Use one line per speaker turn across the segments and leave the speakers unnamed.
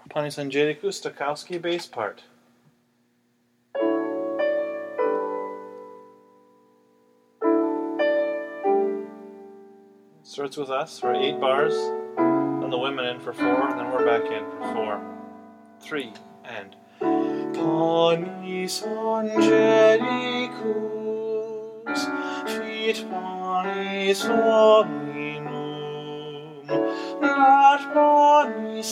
Panis Angelicus, Stokowski bass part. Starts with us for 8 bars, then the women in for 4, then we're back in for 4, 3, and Panis Angelicus, fit panis hominum, dat panis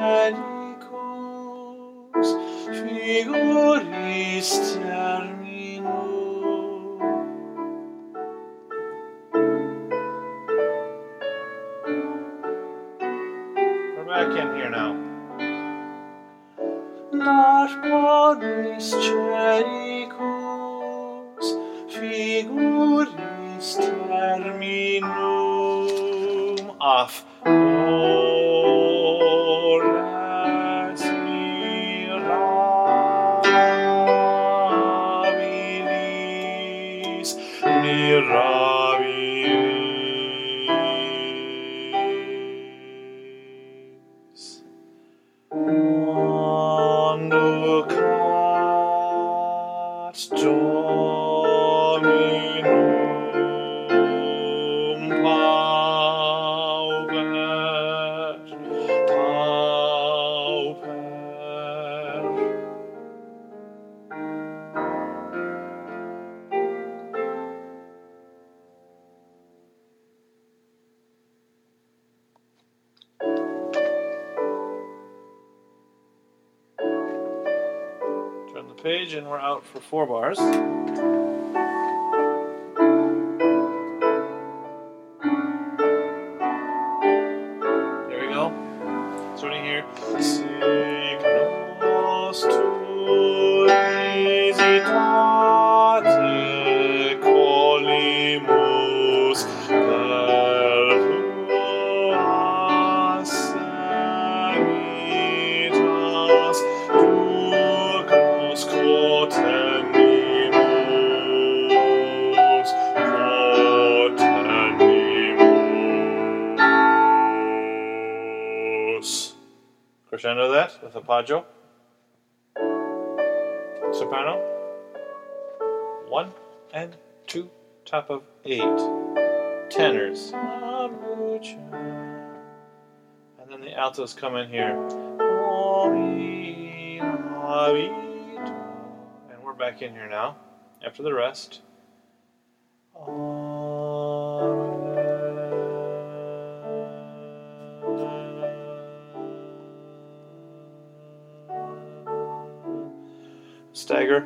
celicus, figuris terminum. Back in here now. Dat panis celicus, figuris terminum. Off. Ores mirabilis, Manducat Dominum pauper, pauper. Turn the page and we're out for 4 bars. There we go. Starting here. Sic nos tu visitate colimus per tuas sanitas ducos cotenimus. Crescendo that with appoggio. Soprano. 1 and 2, top of 8. Tenors. And then the altos come in here. And we're back in here now, after the rest. Stagger.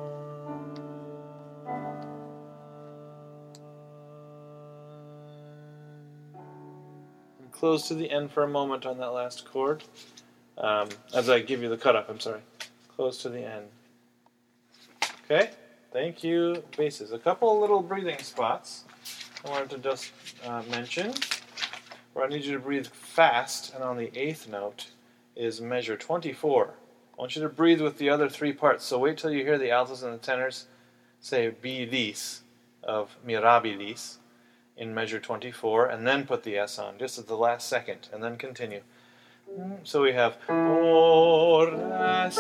And close to the end for a moment on that last chord. As I give you the cut up, I'm sorry. Close to the end. Okay, thank you, basses. A couple little breathing spots I wanted to just mention. Where I need you to breathe fast, and on the 8th note is measure 24. I want you to breathe with the other 3 parts, so wait till you hear the altos and the tenors say bilis of mirabilis in measure 24, and then put the S on, just at the last second, and then continue. So we have Ores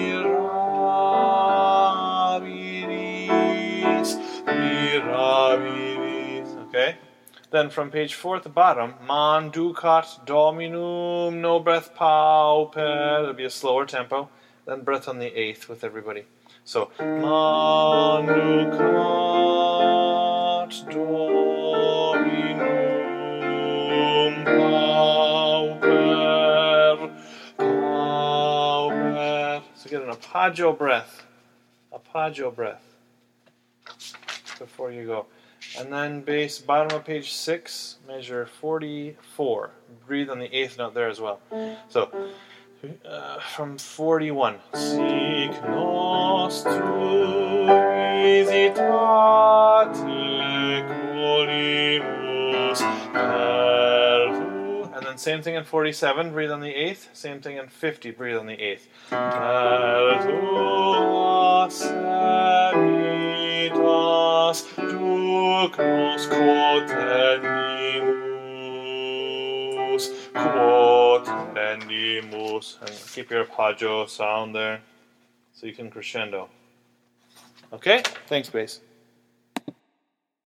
mirabilis, mirabilis. Okay? Then from page 4 at the bottom, Manducat Dominum, no breath pauper. It'll be a slower tempo. Then breath on the 8th with everybody. So Manducat Dominum pauper, pauper. So get an appoggio breath. Appoggio breath. Before you go. And then bass, bottom of page 6, measure 44. Breathe on the 8th note there as well. So, from 41. Sic nos tu visitate colimus per tu. And then same thing in 47, breathe on the 8th. Same thing in 50, breathe on the 8th. Per tuas sanitas ducos cotenimus, cotenimus. Oblimus, and keep your arpeggio sound there so you can crescendo. Okay? Thanks, bass.